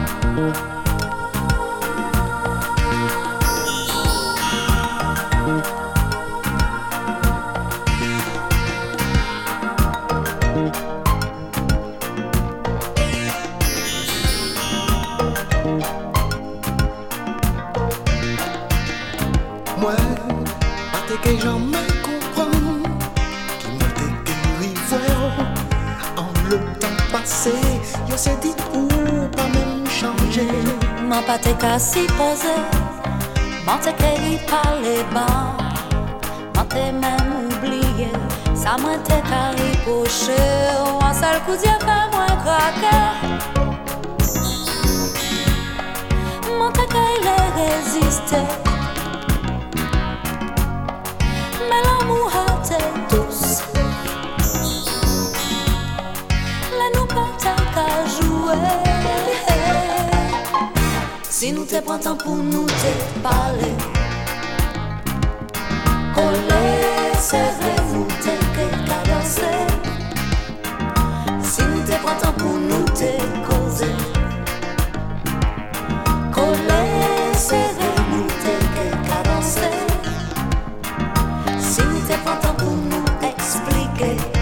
Moi, pas que jamais comprendre qui m'a déguéri en le temps passé, yo s'est dit ou pas même changer. M'en pas te qu'à s'y poser, m'en te qu'à parler bas, m'en te même oublié, ça m'en te qu'à ripocher, ou un seul coup d'y'a fait moins craquer. M'en te qu'à y résister. Mais l'amour a été douce. Là nous pas qu'à jouer. Si nous te prends temps pour nous te parler, coller, serrer, nous te cadencer. Si nous te prends temps pour nous te causer, coller, serrer, nous te cadencer. Si nous te prends temps pour nous expliquer.